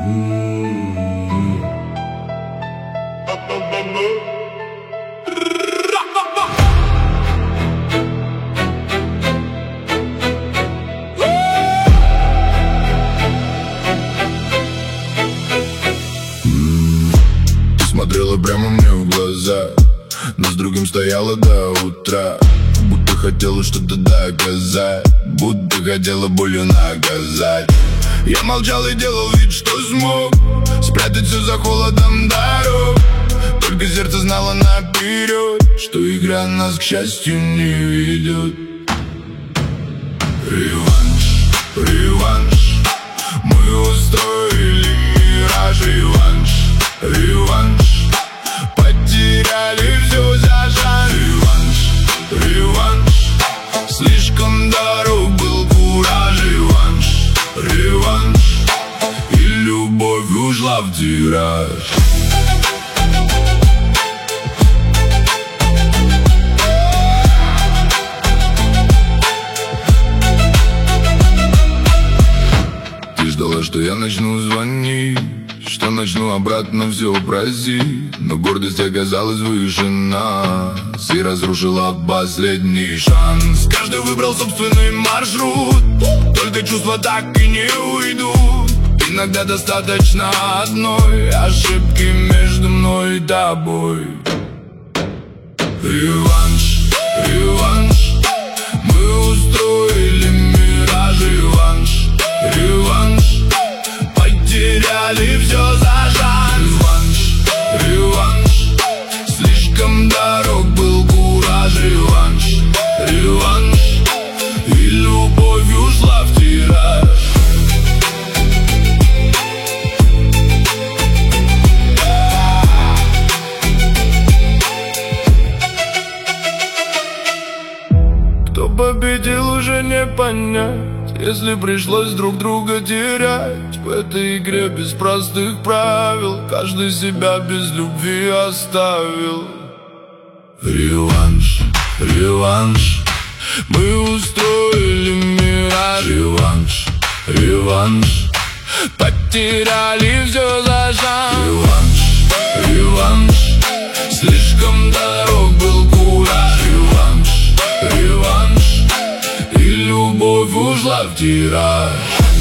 Ты смотрела прямо мне в глаза, но с другим стояла до утра. Будто хотела что-то доказать, будто хотела болью наказать. Я молчал и делал вид, что смог спрятать все за холодом дорог. Только сердце знало наперед, что игра нас, к счастью, не ведет. Реванш, реванш, мы устроили мираж. Реванш, реванш, потеряли все за шаг. Реванш, реванш, слишком дорог был кураж. Реванш, реванш, и любовь ушла в тираж. Ты ждала, что я начну звонить, что начну обратно все просить, но гордость оказалась выше нас и разрушила последний шанс. Каждый выбрал собственный маршрут, только чувства так и не уйдут. Иногда достаточно одной ошибки между мной и тобой. Реванш, реванш, мы устроили мираж. Реванш, реванш, потеряли все за шаг. Реванш, реванш, слишком дорог был кураж. Реванш, реванш, и любовь ушла в тираж. Кто победил, уже не понять, если пришлось друг друга терять. В этой игре без простых правил каждый себя без любви оставил. Реванш, реванш, мы устроили мираж. Реванш, реванш, потеряли все за шаг. Реванш, реванш, слишком дорог был кураж. Реванш, реванш, и любовь ушла в тираж.